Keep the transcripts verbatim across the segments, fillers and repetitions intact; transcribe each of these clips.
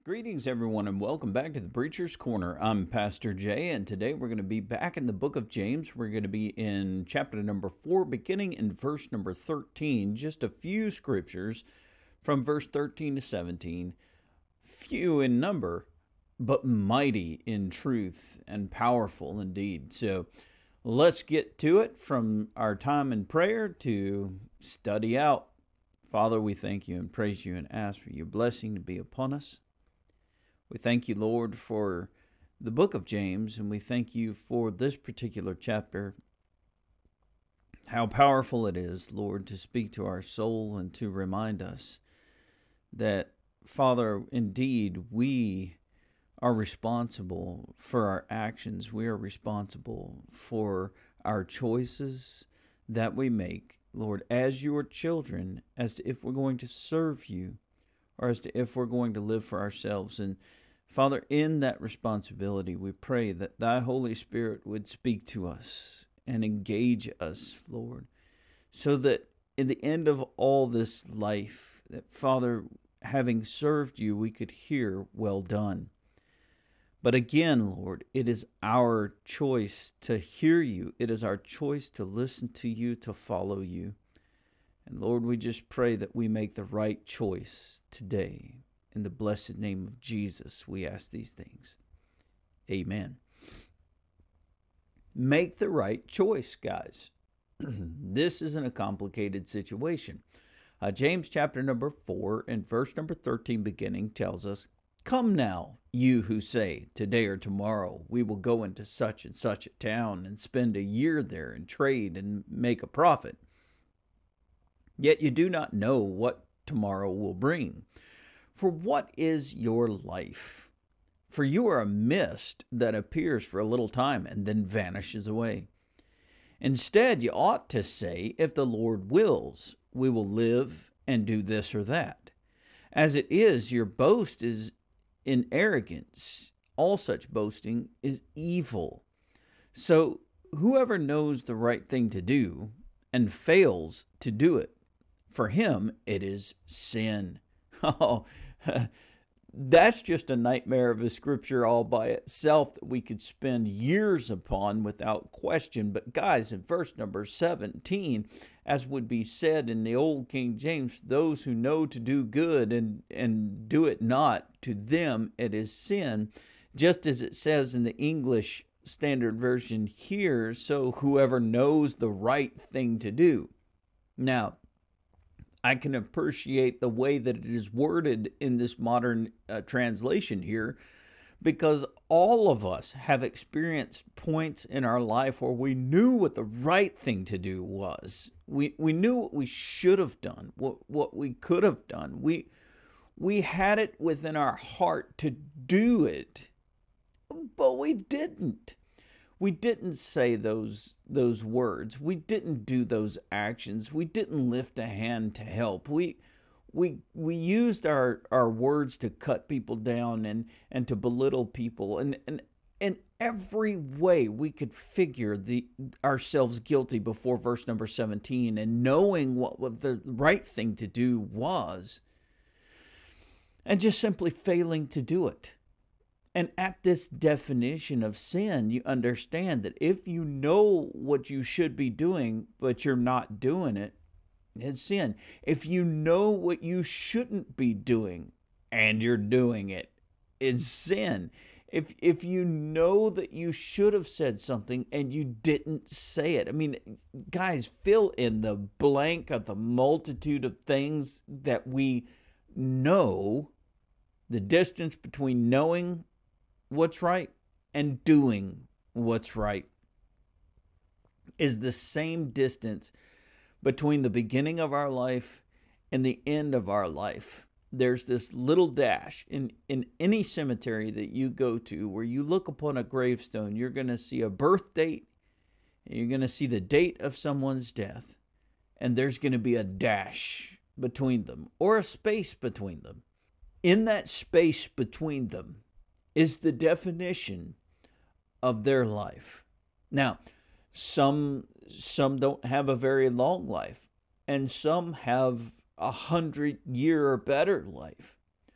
Greetings, everyone, and welcome back to the Preacher's Corner. I'm Pastor Jay, and today we're going to be back in the book of James. We're going to be in chapter number four, beginning in verse number thirteen. Just a few scriptures from verse thirteen to seventeen. Few in number, but mighty in truth and powerful indeed. So let's get to it from our time in prayer to study out. Father, we thank you and praise you and ask for your blessing to be upon us. We thank you, Lord, for the book of James, and we thank you for this particular chapter, how powerful it is, Lord, to speak to our soul and to remind us that, Father, indeed, we are responsible for our actions. We are responsible for our choices that we make, Lord, as your children, as to if we're going to serve you or as to if we're going to live for ourselves. And Father, in that responsibility, we pray that thy Holy Spirit would speak to us and engage us, Lord, so that in the end of all this life, that Father, having served you, we could hear, well done. But again, Lord, it is our choice to hear you. It is our choice to listen to you, to follow you. And Lord, we just pray that we make the right choice today. In the blessed name of Jesus, we ask these things. Amen. Make the right choice, guys. This isn't a complicated situation. Uh, James chapter number four and verse number thirteen beginning tells us, "Come now, you who say, today or tomorrow we will go into such and such a town and spend a year there and trade and make a profit. Yet you do not know what tomorrow will bring. For what is your life? For you are a mist that appears for a little time and then vanishes away. Instead, you ought to say, if the Lord wills, we will live and do this or that. As it is, your boast is in arrogance. All such boasting is evil. So whoever knows the right thing to do and fails to do it, for him it is sin." Oh, that's just a nightmare of a scripture all by itself that we could spend years upon without question. But guys, in verse number seventeen, as would be said in the old King James, those who know to do good and, and do it not, to them it is sin. Just as it says in the English Standard Version here, so whoever knows the right thing to do. Now, I can appreciate the way that it is worded in this modern uh, translation here, because all of us have experienced points in our life where we knew what the right thing to do was. We we knew what we should have done, what what we could have done. We we had it within our heart to do it, but we didn't. We didn't say those those words. We didn't do those actions. We didn't lift a hand to help. We we we used our, our words to cut people down and, and to belittle people. And, and in every way we could figure the ourselves guilty before verse number seventeen, and knowing what, what the right thing to do was, and just simply failing to do it. And at this definition of sin, you understand that if you know what you should be doing, but you're not doing it, it's sin. If you know what you shouldn't be doing and you're doing it, it's sin. If if you know that you should have said something and you didn't say it. I mean, guys, fill in the blank of the multitude of things that we know. The distance between knowing what's right and doing what's right is the same distance between the beginning of our life and the end of our life. There's this little dash in, in any cemetery that you go to where you look upon a gravestone, you're going to see a birth date, and you're going to see the date of someone's death, and there's going to be a dash between them or a space between them. In that space between them is the definition of their life. Now, some some don't have a very long life, and some have a hundred year or better life.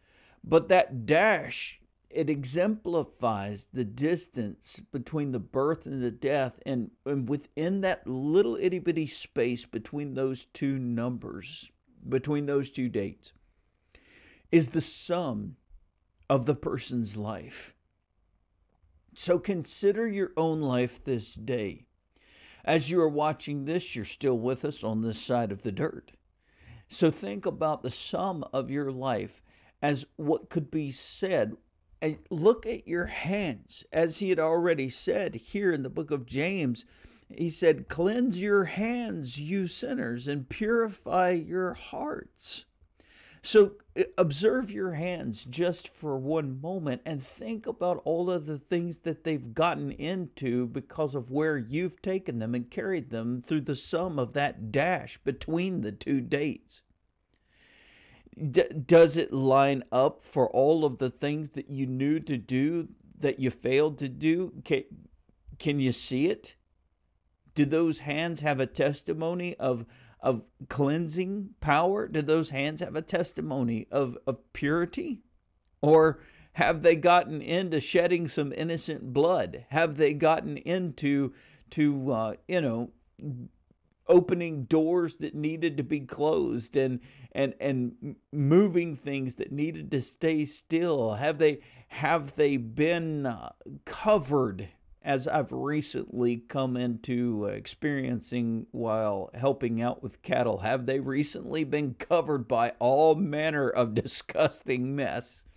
But that dash, it exemplifies the distance between the birth and the death. And, and within that little itty bitty space between those two numbers, between those two dates, is the sum of the person's life. So consider your own life this day. As you are watching this, you're still with us on this side of the dirt. So think about the sum of your life as what could be said. And look at your hands. As he had already said here in the book of James, he said, cleanse your hands, you sinners, and purify your hearts. So observe your hands just for one moment and think about all of the things that they've gotten into because of where you've taken them and carried them through the sum of that dash between the two dates. D- does it line up for all of the things that you knew to do that you failed to do? Can, can you see it? Do those hands have a testimony of of cleansing power? Do those hands have a testimony of, of purity? Or have they gotten into shedding some innocent blood? Have they gotten into, to uh, you know, opening doors that needed to be closed and, and, and moving things that needed to stay still? Have they, have they been uh, covered, as I've recently come into experiencing while helping out with cattle? Have they recently been covered by all manner of disgusting mess?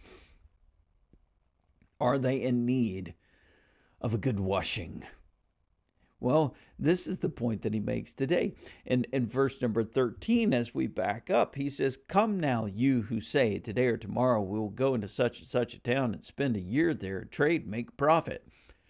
Are they in need of a good washing? Well, this is the point that he makes today. In, in verse number thirteen, as we back up, he says, come now, you who say, today or tomorrow we will go into such and such a town and spend a year there, trade, make profit.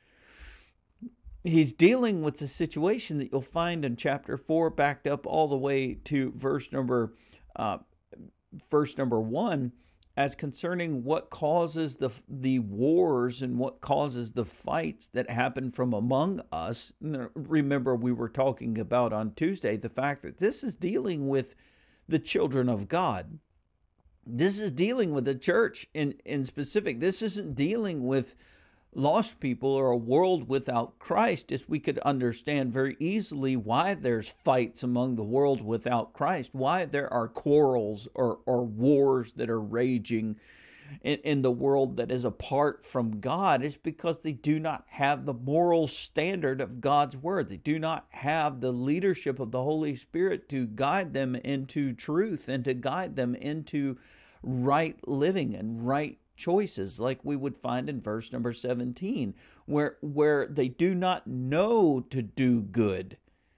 He's dealing with the situation that you'll find in chapter four, backed up all the way to verse number, uh, verse number one, as concerning what causes the the wars and what causes the fights that happen from among us. Remember, we were talking about on Tuesday the fact that this is dealing with the children of God. This is dealing with the church in, in specific. This isn't dealing with lost people or a world without Christ, as we could understand very easily why there's fights among the world without Christ, why there are quarrels or, or wars that are raging in, in the world that is apart from God. Is because they do not have the moral standard of God's word. They do not have the leadership of the Holy Spirit to guide them into truth and to guide them into right living and right choices, like we would find in verse number seventeen, where where they do not know to do good.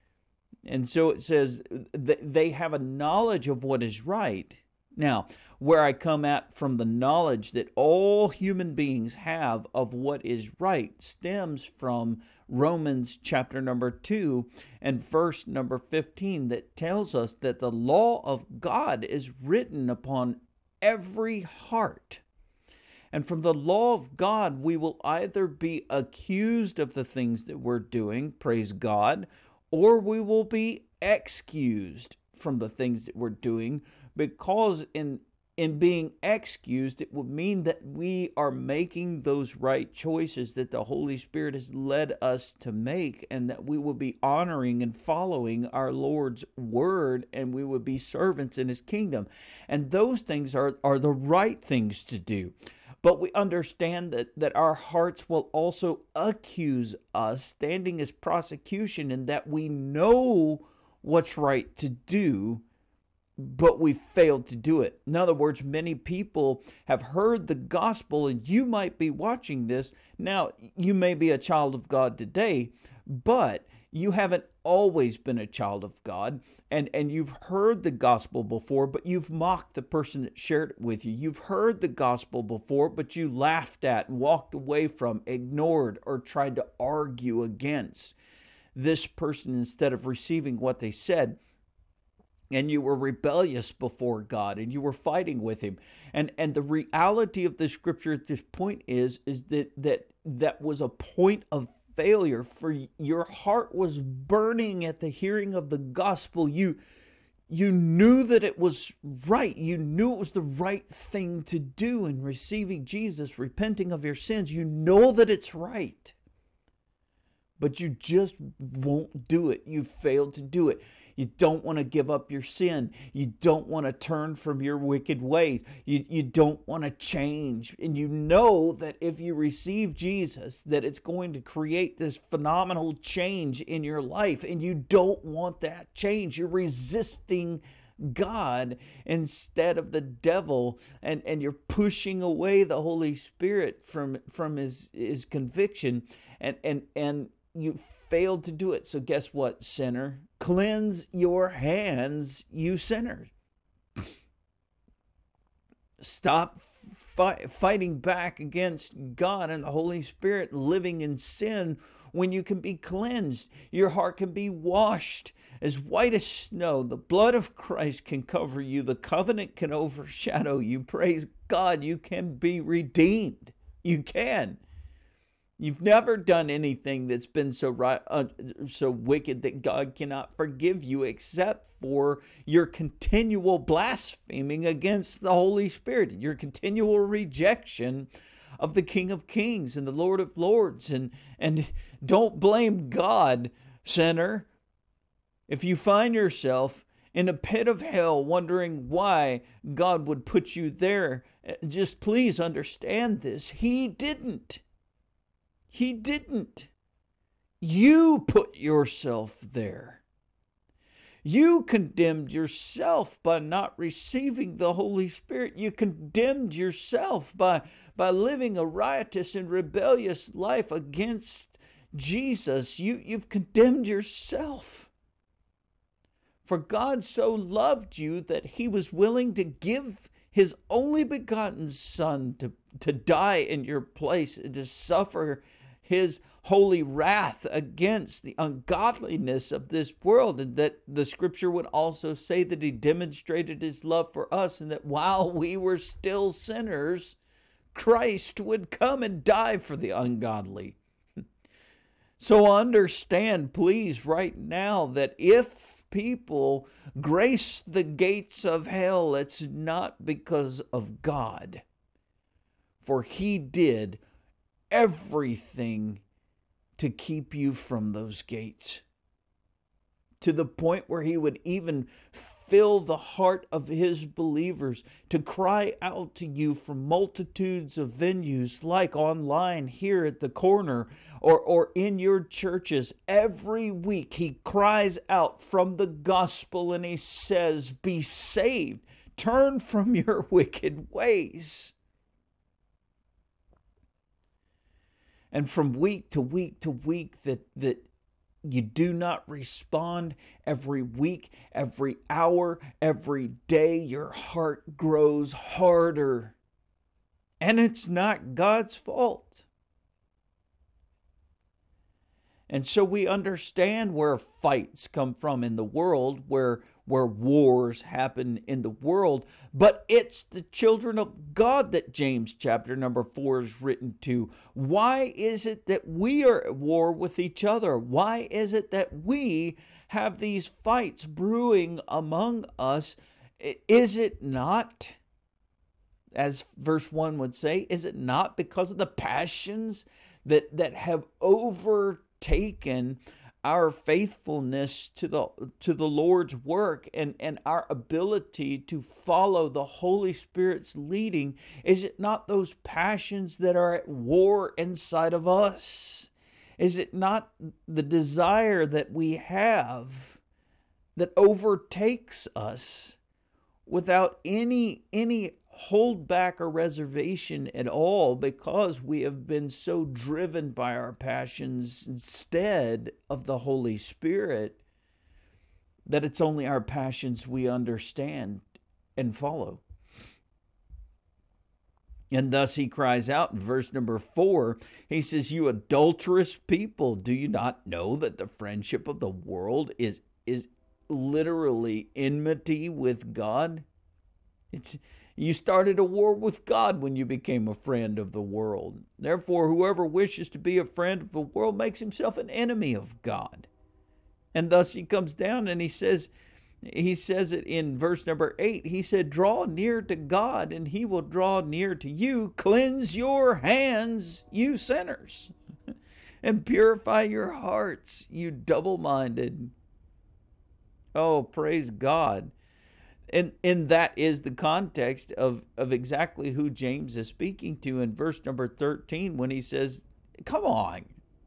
And so it says that they have a knowledge of what is right. Now, where I come at from the knowledge that all human beings have of what is right stems from Romans chapter number two and verse number fifteen, that tells us that the law of God is written upon every heart. And from the law of God, we will either be accused of the things that we're doing, praise God, or we will be excused from the things that we're doing, because in, in being excused, it would mean that we are making those right choices that the Holy Spirit has led us to make, and that we will be honoring and following our Lord's word, and we would be servants in His kingdom. And those things are, are the right things to do. But we understand that, that our hearts will also accuse us, standing as prosecution, in that we know what's right to do, but we failed to do it. In other words, many people have heard the gospel, and you might be watching this. Now, you may be a child of God today, but you haven't always been a child of God, and, and you've heard the gospel before, but you've mocked the person that shared it with you. You've heard the gospel before, but you laughed at and walked away from, ignored, or tried to argue against this person instead of receiving what they said. And you were rebellious before God, and you were fighting with Him. And and the reality of the scripture at this point is, is that that, that was a point of failure, for your heart was burning at the hearing of the gospel. You You knew that it was right. You knew it was the right thing to do in receiving Jesus, repenting of your sins. You know that it's right, but you just won't do it. You failed to do it. You don't want to give up your sin. You don't want to turn from your wicked ways. You, you don't want to change. And you know that if you receive Jesus, that it's going to create this phenomenal change in your life. And you don't want that change. You're resisting God instead of the devil. And, and you're pushing away the Holy Spirit from, from his, his conviction. And, and, and you failed to do it. So guess what, sinner? Cleanse your hands, you sinner. Stop fi- fighting back against God and the Holy Spirit, living in sin when you can be cleansed. Your heart can be washed as white as snow. The blood of Christ can cover you. The covenant can overshadow you. Praise God, you can be redeemed. You can. You've never done anything that's been so right, uh, so wicked that God cannot forgive you, except for your continual blaspheming against the Holy Spirit, your continual rejection of the King of Kings and the Lord of Lords. And, and don't blame God, sinner. If you find yourself in a pit of hell wondering why God would put you there, just please understand this. He didn't. He didn't. You put yourself there. You condemned yourself by not receiving the Holy Spirit. You condemned yourself by, by living a riotous and rebellious life against Jesus. You, you've condemned yourself. For God so loved you that he was willing to give his only begotten Son to, to die in your place and to suffer his holy wrath against the ungodliness of this world. And that the scripture would also say that he demonstrated his love for us, and that while we were still sinners, Christ would come and die for the ungodly. So understand, please, right now, that if people grace the gates of hell, it's not because of God, for he did everything to keep you from those gates, to the point where he would even fill the heart of his believers to cry out to you from multitudes of venues, like online here at the corner or, or in your churches. Every week he cries out from the gospel and he says, be saved, turn from your wicked ways. And from week to week to week that, that you do not respond, every week, every hour, every day, your heart grows harder. And it's not God's fault. And so we understand where fights come from in the world, where where wars happen in the world, but it's the children of God that James chapter number four is written to. Why is it that we are at war with each other? Why is it that we have these fights brewing among us? Is it not, as verse one would say, is it not because of the passions that, that have overtaken our faithfulness to the to the Lord's work and, and our ability to follow the Holy Spirit's leading? Is it not those passions that are at war inside of us? Is it not the desire that we have that overtakes us without any any hold back or reservation at all, because we have been so driven by our passions instead of the Holy Spirit that it's only our passions we understand and follow? And thus he cries out in verse number four, he says, you adulterous people, do you not know that the friendship of the world is, is literally enmity with God? It's You started a war with God when you became a friend of the world. Therefore, whoever wishes to be a friend of the world makes himself an enemy of God. And thus he comes down and he says, He says it in verse number eight. He said, draw near to God and he will draw near to you. Cleanse your hands, you sinners, and purify your hearts, you double-minded. Oh, praise God. And, and that is the context of, of exactly who James is speaking to in verse number thirteen when he says, come on.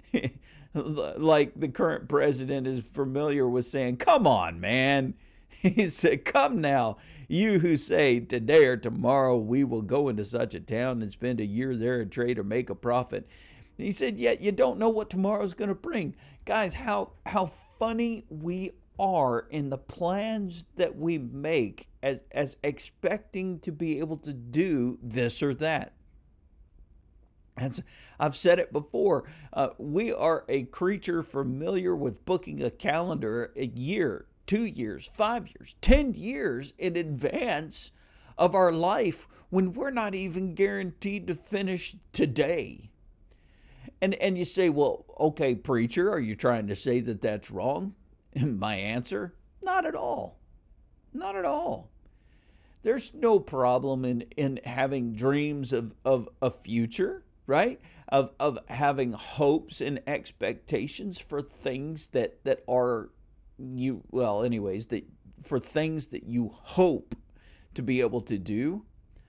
Like the current president is familiar with saying, come on, man. He said, come now, you who say today or tomorrow we will go into such a town and spend a year there and trade or make a profit. He said, yet you don't know what tomorrow's going to bring. Guys, how, how funny we are in the plans that we make as, as expecting to be able to do this or that. As I've said it before, uh, we are a creature familiar with booking a calendar a year, two years, five years, ten years in advance of our life when we're not even guaranteed to finish today. And, and you say, well, okay, preacher, are you trying to say that that's wrong? And my answer, not at all. Not at all. There's no problem in, in having dreams of, of a future, right? Of, of having hopes and expectations for things that, that are you, well, anyways, that for things that you hope to be able to do.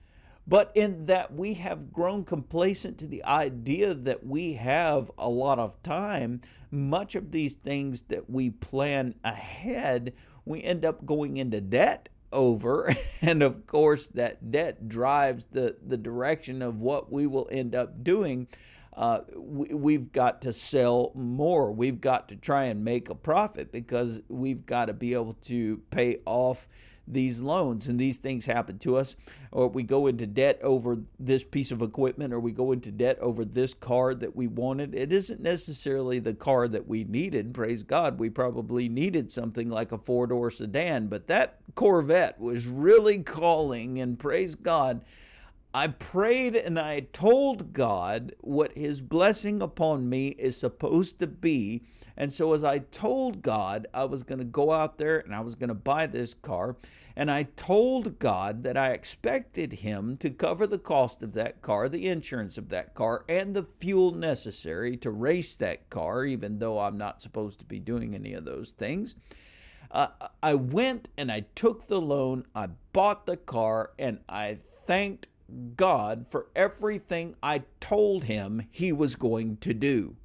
But in that we have grown complacent to the idea that we have a lot of time, much of these things that we plan ahead, we end up going into debt over. And of course, that debt drives the, the direction of what we will end up doing. Uh, we, we've got to sell more. We've got to try and make a profit because we've got to be able to pay off these loans. And these things happen to us, or we go into debt over this piece of equipment, or we go into debt over this car that we wanted. It isn't necessarily the car that we needed. Praise God. We probably needed something like a four-door sedan, but that Corvette was really calling, and praise God, I prayed and I told God what his blessing upon me is supposed to be. And so as I told God I was going to go out there and I was going to buy this car, and I told God that I expected him to cover the cost of that car, the insurance of that car, and the fuel necessary to race that car, even though I'm not supposed to be doing any of those things. Uh, I went and I took the loan, I bought the car, and I thanked God for everything I told him he was going to do.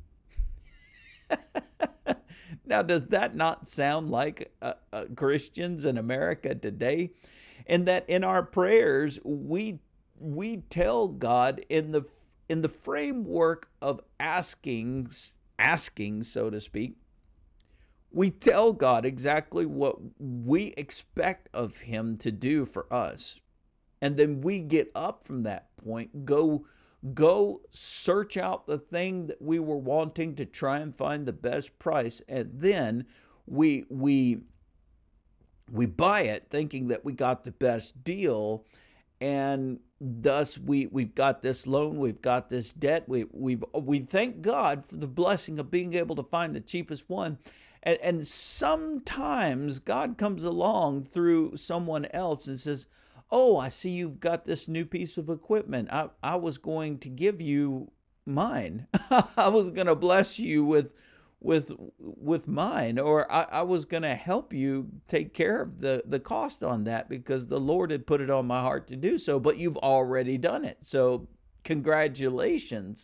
Now, does that not sound like uh, uh, Christians in America today? In that in our prayers, we we tell God in the in the framework of asking, asking, so to speak, we tell God exactly what we expect of him to do for us. And then we get up from that point, go Go search out the thing that we were wanting to try and find the best price, and then we we we buy it thinking that we got the best deal, and thus we we've got this loan, we've got this debt, we we've we thank God for the blessing of being able to find the cheapest one. And, and sometimes God comes along through someone else and says, oh, I see you've got this new piece of equipment. I, I was going to give you mine. I was going to bless you with with with mine, or I, I was going to help you take care of the, the cost on that because the Lord had put it on my heart to do so, but you've already done it. So congratulations.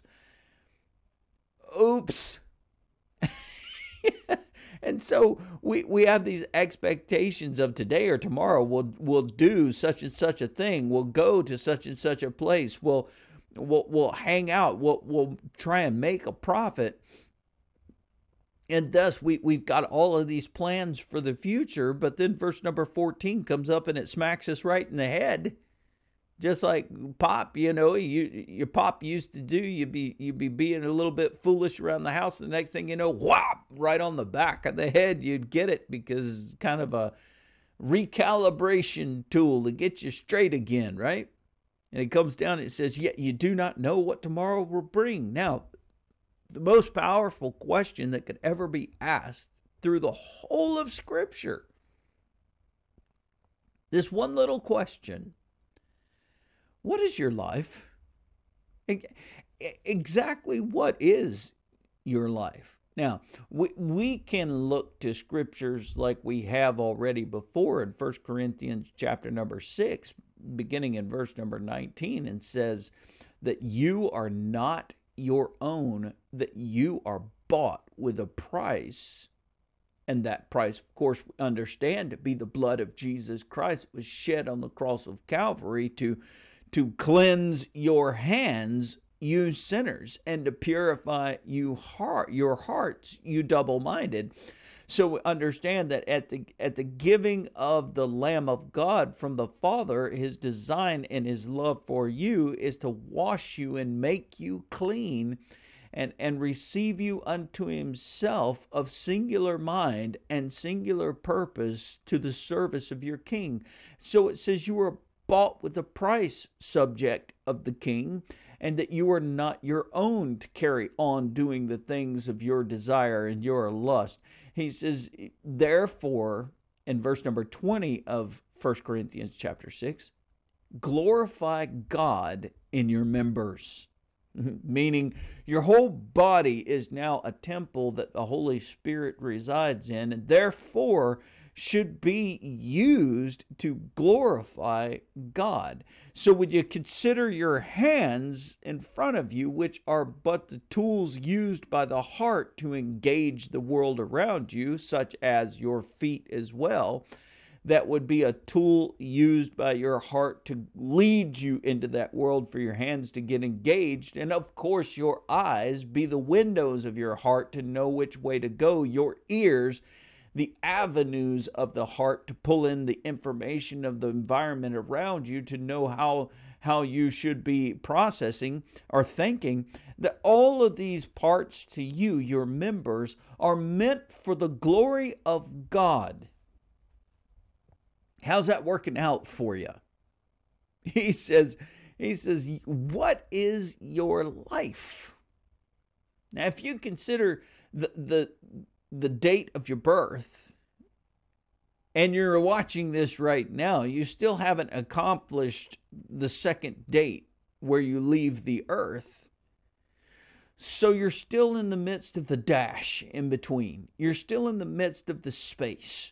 Oops. And so we, we have these expectations of today or tomorrow we'll, we'll do such and such a thing. We'll go to such and such a place. We'll, we'll, we'll hang out. We'll, we'll try and make a profit. And thus we, we've got all of these plans for the future. But then verse number fourteen comes up and it smacks us right in the head. Just like Pop, you know, you your Pop used to do. You'd be you'd be being a little bit foolish around the house. The next thing you know, whop, right on the back of the head, you'd get it because it's kind of a recalibration tool to get you straight again, right? And it comes down and it says, yet you do not know what tomorrow will bring. Now, the most powerful question that could ever be asked through the whole of Scripture This one little question: what is your life? Exactly what is your life? Now, we, we can look to scriptures like we have already before in First Corinthians chapter number six, beginning in verse number nineteen, and says that you are not your own, that you are bought with a price. And that price, of course, we understand to be the blood of Jesus Christ was shed on the cross of Calvary to, to cleanse your hands, you sinners, and to purify you heart, your hearts, you double-minded. So we understand that at the at the giving of the Lamb of God from the Father, his design and his love for you is to wash you and make you clean, and, and receive you unto himself of singular mind and singular purpose to the service of your King. So it says you are bought with a price, subject of the King, and that you are not your own to carry on doing the things of your desire and your lust. He says, therefore, in verse number twenty of First Corinthians chapter six, glorify God in your members. Meaning your whole body is now a temple that the Holy Spirit resides in, and therefore should be used to glorify God. So would you consider your hands in front of you, which are but the tools used by the heart to engage the world around you, such as your feet as well, that would be a tool used by your heart to lead you into that world for your hands to get engaged. And of course, your eyes be the windows of your heart to know which way to go. Your ears, the avenues of the heart to pull in the information of the environment around you to know how, how you should be processing or thinking. That all of these parts to you, your members, are meant for the glory of God. How's that working out for you? He says, he says, what is your life? Now, if you consider the, the, the date of your birth, and you're watching this right now, you still haven't accomplished the second date where you leave the earth. So you're still in the midst of the dash in between. You're still in the midst of the space.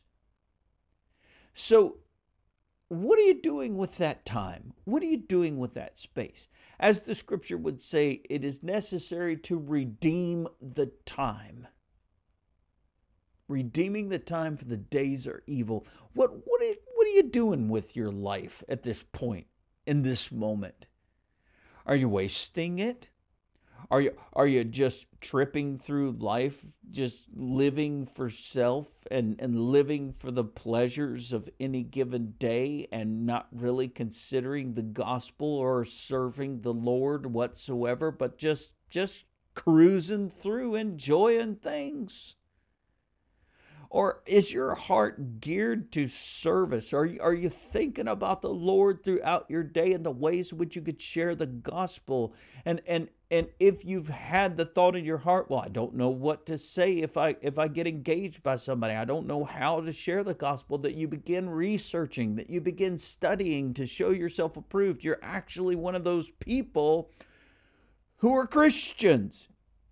So what are you doing with that time? What are you doing with that space? As the scripture would say, it is necessary to redeem the time. Redeeming the time, for the days are evil. What, what, are, what are you doing with your life at this point, in this moment? Are you wasting it? Are you, are you just tripping through life, just living for self and, and living for the pleasures of any given day and not really considering the gospel or serving the Lord whatsoever, but just, just cruising through, enjoying things? Or is your heart geared to service? Are you, are you thinking about the Lord throughout your day and the ways in which you could share the gospel? And and and if you've had the thought in your heart, well, I don't know what to say if I if I get engaged by somebody. I don't know how to share the gospel, that you begin researching, that you begin studying to show yourself approved. You're actually one of those people who are Christians,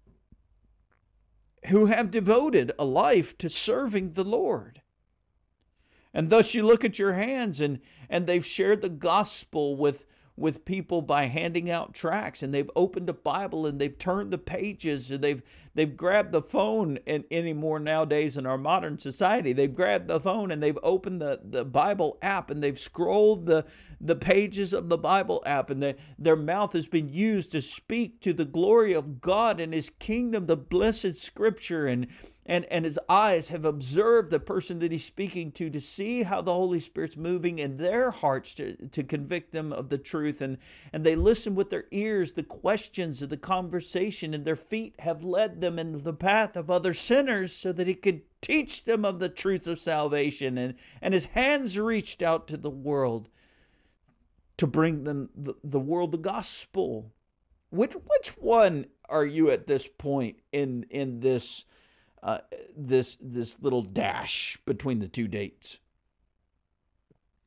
who have devoted a life to serving the Lord. And thus you look at your hands, and, and they've shared the gospel with, with people by handing out tracts, and they've opened a Bible and they've turned the pages, and they've they've grabbed the phone, and anymore nowadays in our modern society, they've grabbed the phone and they've opened the, the Bible app, and they've scrolled the, the pages of the Bible app, and the, their mouth has been used to speak to the glory of God and his kingdom, the blessed scripture, and And, and his eyes have observed the person that he's speaking to, to see how the Holy Spirit's moving in their hearts to, to convict them of the truth. And, and they listen with their ears, the questions of the conversation, and their feet have led them into the path of other sinners so that he could teach them of the truth of salvation. And, and his hands reached out to the world to bring them the, the world the gospel. Which, which one are you at this point in, in this Uh, this this little dash between the two dates?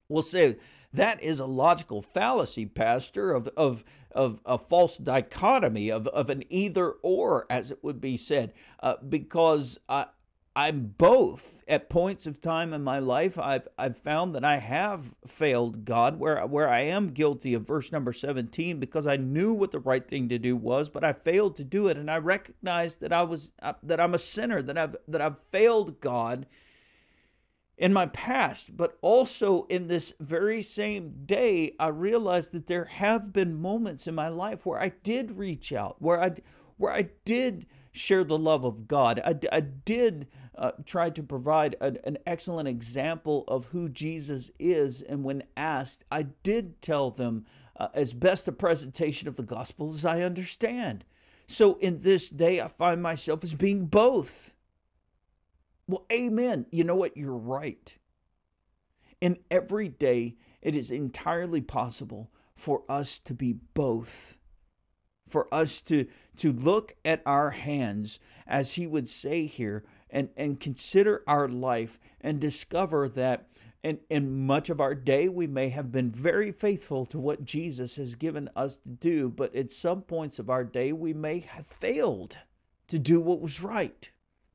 will say that is a logical fallacy, Pastor, of of of a false dichotomy of, of an either or, as it would be said, uh, because I, I'm both. At points of time in my life, I've I've found that I have failed God, where where I am guilty of verse number seventeen, because I knew what the right thing to do was, but I failed to do it, and I recognized that I was uh, that I'm a sinner, that I've that I've failed God in my past. But also in this very same day, I realized that there have been moments in my life where I did reach out, where I where I did share the love of God. I, I did uh, try to provide an, an excellent example of who Jesus is. And when asked, I did tell them uh, as best a presentation of the gospel as I understand. So in this day, I find myself as being both. Well, amen. You know what? You're right. In every day, it is entirely possible for us to be both. For us to, to look at our hands, as he would say here, and, and consider our life and discover that in, in much of our day, we may have been very faithful to what Jesus has given us to do, but at some points of our day, we may have failed to do what was right.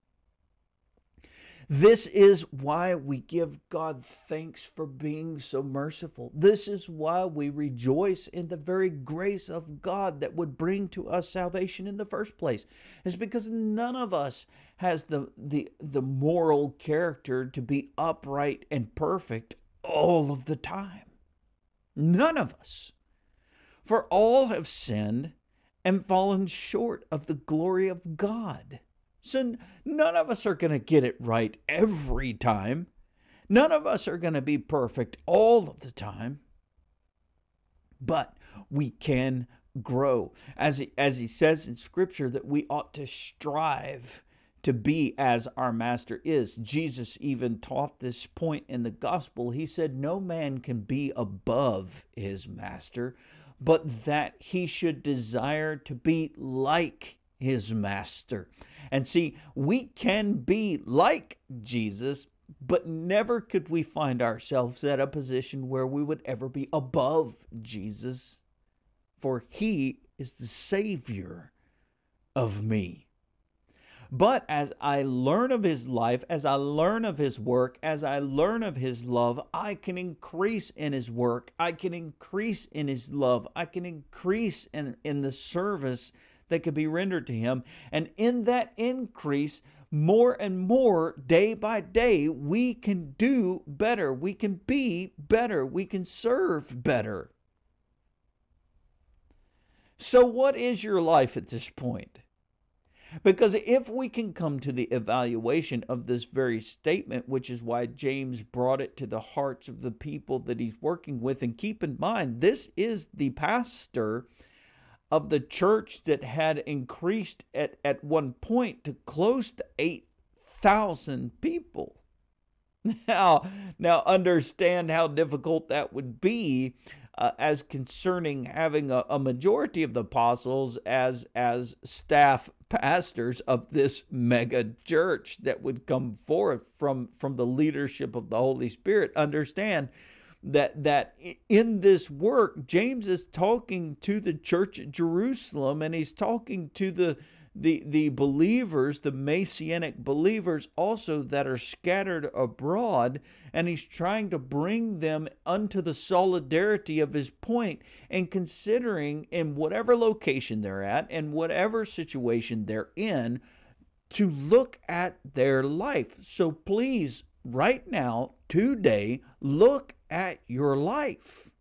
This is why we give God thanks for being so merciful. This is why we rejoice in the very grace of God that would bring to us salvation in the first place. It's because none of us has the, the, the moral character to be upright and perfect all of the time. None of us. For all have sinned and fallen short of the glory of God. So none of us are going to get it right every time. None of us are going to be perfect all of the time. But we can grow. As he, as he says in Scripture, that we ought to strive to be as our Master is. Jesus even taught this point in the gospel. He said, no man can be above his Master, but that he should desire to be like his Master. And see, we can be like Jesus, but never could we find ourselves at a position where we would ever be above Jesus, for he is the Savior of me. But as I learn of his life, as I learn of his work, as I learn of his love, I can increase in his work. I can increase in his love. I can increase in, in the service that could be rendered to him. And in that increase, more and more, day by day, we can do better. We can be better. We can serve better. So what is your life at this point? Because if we can come to the evaluation of this very statement, which is why James brought it to the hearts of the people that he's working with, and keep in mind, this is the pastor of the church that had increased at, at one point to close to eight thousand people. Now, now understand how difficult that would be uh, as concerning having a, a majority of the apostles as, as staff pastors of this mega church that would come forth from, from the leadership of the Holy Spirit. Understand that that in this work, James is talking to the church at Jerusalem, and he's talking to the the the believers, the Messianic believers also that are scattered abroad, and he's trying to bring them unto the solidarity of his point, and considering in whatever location they're at and whatever situation they're in, to look at their life. So please, right now, today, look at your life.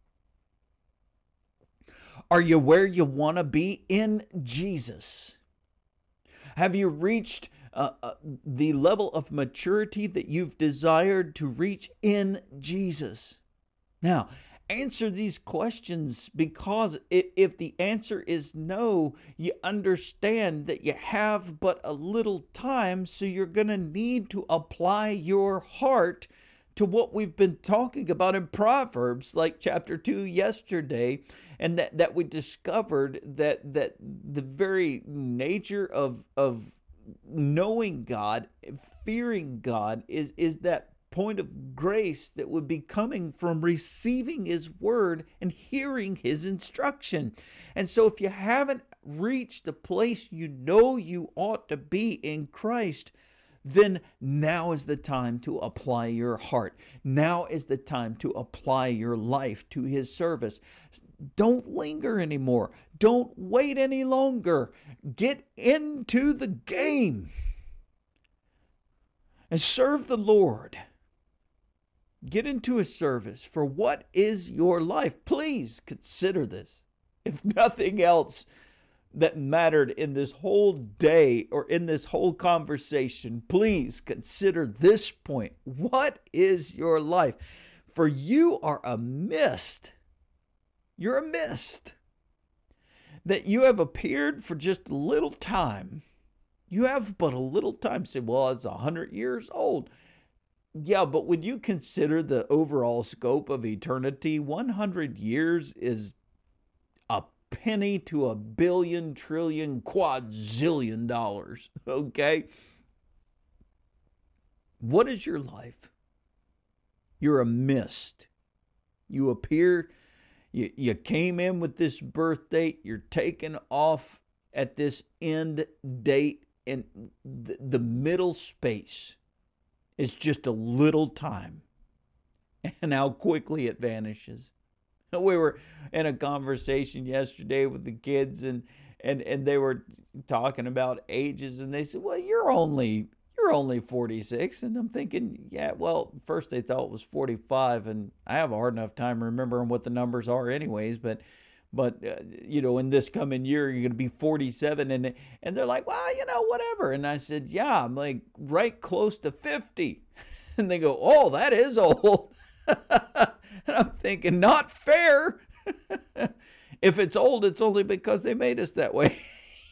Are you where you want to be in Jesus? Have you reached uh, uh, the level of maturity that you've desired to reach in Jesus? Now, answer these questions, because if the answer is no, you understand that you have but a little time, so you're going to need to apply your heart to what we've been talking about in Proverbs, like chapter two yesterday, and that, that we discovered that that the very nature of of knowing God, fearing God, is, is that point of grace that would be coming from receiving His word and hearing His instruction. And so if you haven't reached the place you know you ought to be in Christ, then now is the time to apply your heart. Now is the time to apply your life to His service. Don't linger anymore. Don't wait any longer. Get into the game and serve the Lord. Get into His service. For what is your life? Please consider this. If nothing else that mattered in this whole day or in this whole conversation, please consider this point. What is your life? For you are a mist. You're a mist. That you have appeared for just a little time. You have but a little time. Say, well, it's a hundred years old. Yeah, but when you consider the overall scope of eternity, one hundred years is a penny to a billion, trillion, quadzillion dollars. Okay? What is your life? You're a mist. You appear, you, you came in with this birth date, you're taken off at this end date, and the, the middle space is just a little time, and how quickly it vanishes. We were in a conversation yesterday with the kids, and and and they were talking about ages, and they said, "Well, you're only you're only forty-six," and I'm thinking, yeah, well, first they thought it was forty-five, and I have a hard enough time remembering what the numbers are, anyways, but. But, uh, you know, in this coming year, you're going to be forty-seven. And and they're like, well, you know, whatever. And I said, yeah, I'm like right close to fifty. And they go, oh, that is old. And I'm thinking, not fair. If it's old, it's only because they made us that way.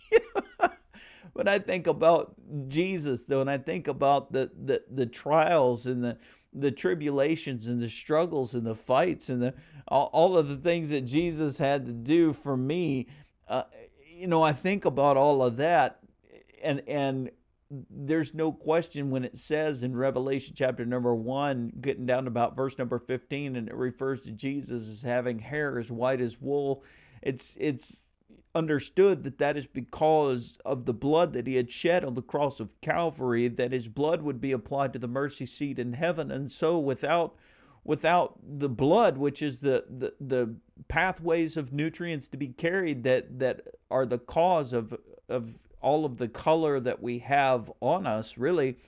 When I think about Jesus, though, and I think about the, the, the trials and the, the tribulations and the struggles and the fights and the all, all of the things that Jesus had to do for me, uh, you know, I think about all of that, and and there's no question when it says in Revelation chapter number one, getting down to about verse number fifteen, and it refers to Jesus as having hair as white as wool. It's it's understood that that is because of the blood that He had shed on the cross of Calvary, that His blood would be applied to the mercy seat in heaven. And so without without the blood, which is the, the, the pathways of nutrients to be carried that, that are the cause of, of all of the color that we have on us, really,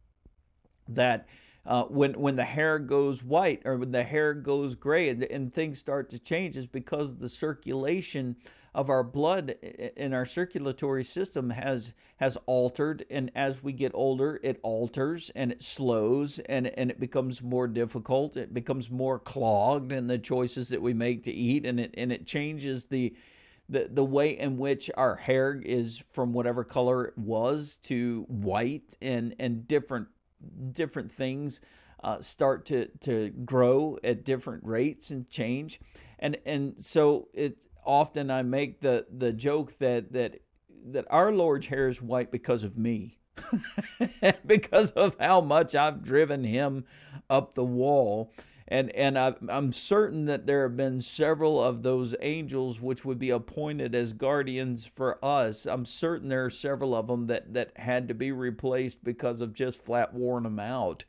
that Uh, when when the hair goes white or when the hair goes gray and, and things start to change, is because the circulation of our blood in our circulatory system has has altered, and as we get older, it alters and it slows and and it becomes more difficult. It becomes more clogged in the choices that we make to eat, and it and it changes the the the way in which our hair is from whatever color it was to white, and and different. different things uh, start to, to grow at different rates and change. And and so it often I make the, the joke that, that that our Lord's hair is white because of me. Because of how much I've driven Him up the wall. And and I, I'm certain that there have been several of those angels which would be appointed as guardians for us. I'm certain there are several of them that, that had to be replaced because of just flat wearing them out.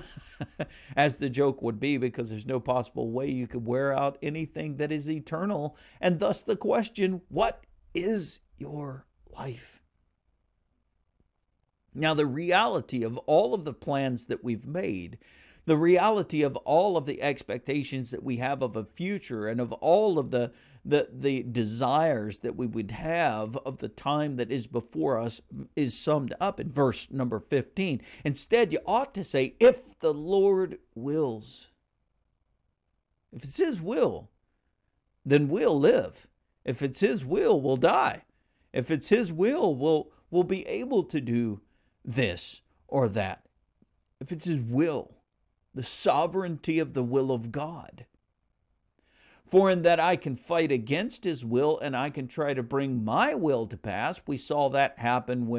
As the joke would be, because there's no possible way you could wear out anything that is eternal. And thus the question, what is your life? Now, the reality of all of the plans that we've made, the reality of all of the expectations that we have of a future, and of all of the, the, the desires that we would have of the time that is before us, is summed up in verse number fifteen. Instead, you ought to say, if the Lord wills. If it's His will, then we'll live. If it's His will, we'll die. If it's His will, we'll, we'll be able to do this or that. If it's His will. The sovereignty of the will of God. For in that I can fight against His will, and I can try to bring my will to pass. We saw that happen with,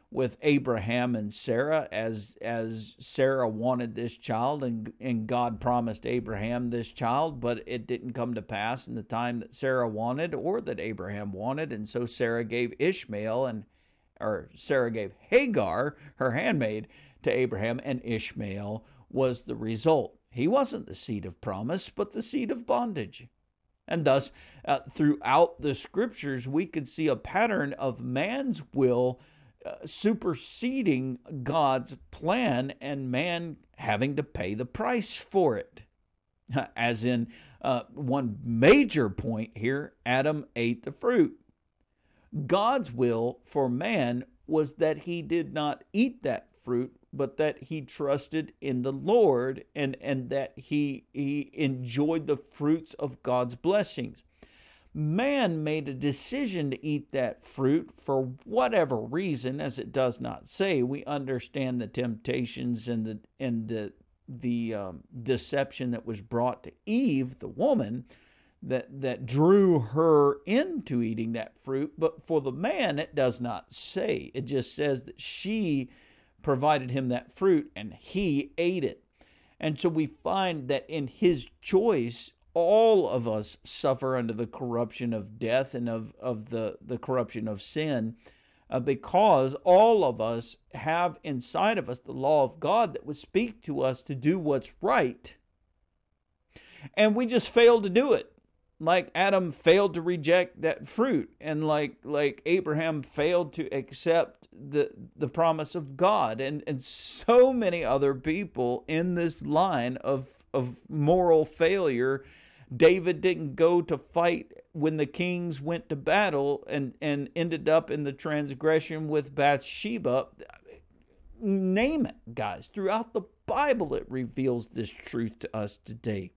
with Abraham and Sarah, as as Sarah wanted this child, and and God promised Abraham this child, but it didn't come to pass in the time that Sarah wanted or that Abraham wanted, and so Sarah gave Ishmael and or Sarah gave Hagar, her handmaid, to Abraham, and Ishmael was the result. He wasn't the seed of promise, but the seed of bondage. And thus, uh, throughout the scriptures, we could see a pattern of man's will uh, superseding God's plan and man having to pay the price for it. As in, uh, one major point here, Adam ate the fruit. God's will for man was that he did not eat that fruit, but that he trusted in the Lord, and, and that he, he enjoyed the fruits of God's blessings. Man made a decision to eat that fruit for whatever reason, as it does not say. We understand the temptations and the and the the um, deception that was brought to Eve, the woman, that that drew her into eating that fruit. But for the man, it does not say. It just says that she provided him that fruit and he ate it. And so we find that in his choice, all of us suffer under the corruption of death and of, of the, the corruption of sin, uh, because all of us have inside of us the law of God that would speak to us to do what's right. And we just fail to do it. Like Adam failed to reject that fruit, and like like Abraham failed to accept the the promise of God, and, and so many other people in this line of, of moral failure. David didn't go to fight when the kings went to battle and, and ended up in the transgression with Bathsheba. Name it, guys. Throughout the Bible, it reveals this truth to us today.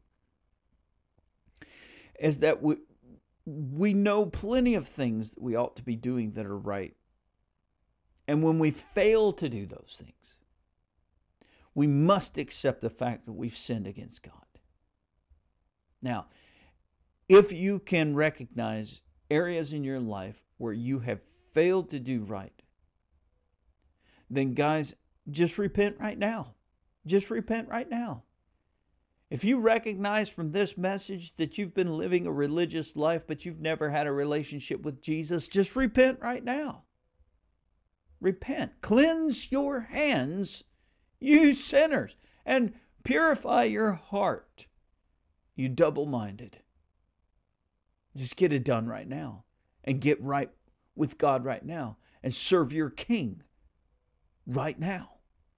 Is that we, we know plenty of things that we ought to be doing that are right. And when we fail to do those things, we must accept the fact that we've sinned against God. Now, if you can recognize areas in your life where you have failed to do right, then guys, just repent right now. Just repent right now. If you recognize from this message that you've been living a religious life, but you've never had a relationship with Jesus, just repent right now. Repent. Cleanse your hands, you sinners, and purify your heart, you double-minded. Just get it done right now and get right with God right now and serve your King right now.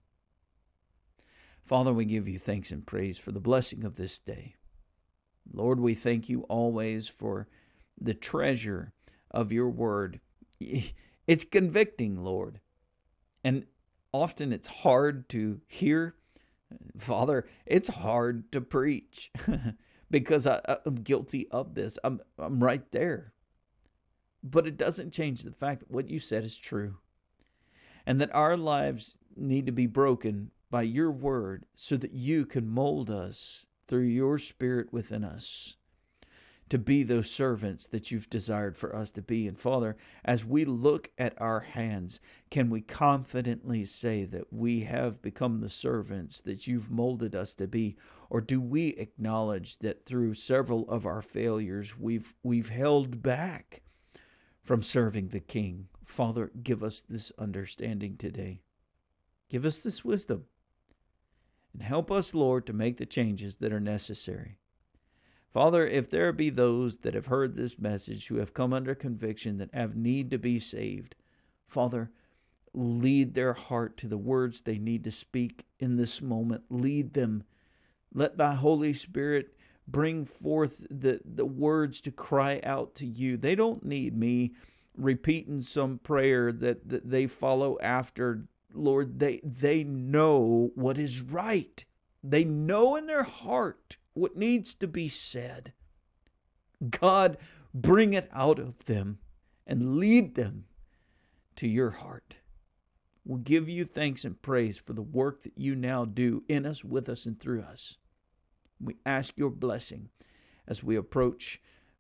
Father, we give you thanks and praise for the blessing of this day. Lord, we thank you always for the treasure of your word. It's convicting, Lord, and often it's hard to hear. Father, it's hard to preach because I, I'm guilty of this. I'm, I'm right there. But it doesn't change the fact that what you said is true, and that our lives need to be broken by your word so that you can mold us through your Spirit within us to be those servants that you've desired for us to be. And Father, as we look at our hands, can we confidently say that we have become the servants that you've molded us to be? Or do we acknowledge that through several of our failures, we've we've held back from serving the King? Father, give us this understanding today. Give us this wisdom. And help us, Lord, to make the changes that are necessary. Father, if there be those that have heard this message who have come under conviction that have need to be saved, Father, lead their heart to the words they need to speak in this moment. Lead them. Let thy Holy Spirit bring forth the, the words to cry out to you. They don't need me repeating some prayer that, that they follow after. Lord, they, they know what is right. They know in their heart what needs to be said. God, bring it out of them and lead them to your heart. We'll give you thanks and praise for the work that you now do in us, with us, and through us. We ask your blessing as we approach,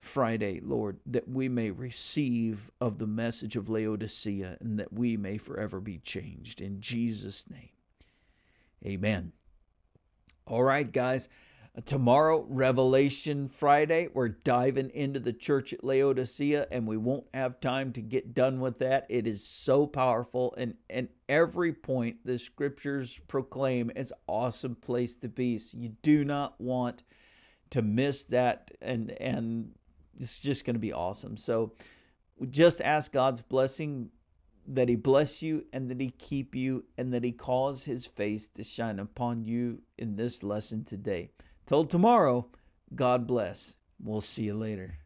Friday, Lord, that we may receive of the message of Laodicea and that we may forever be changed. In Jesus' name, amen. All right, guys. Tomorrow, Revelation Friday, we're diving into the church at Laodicea, and we won't have time to get done with that. It is so powerful, and, and every point the scriptures proclaim, it's an awesome place to be. So you do not want to miss that, and, and it's just going to be awesome. So we just ask God's blessing, that he bless you and that he keep you and that he cause his face to shine upon you in this lesson today. Till tomorrow, God bless. We'll see you later.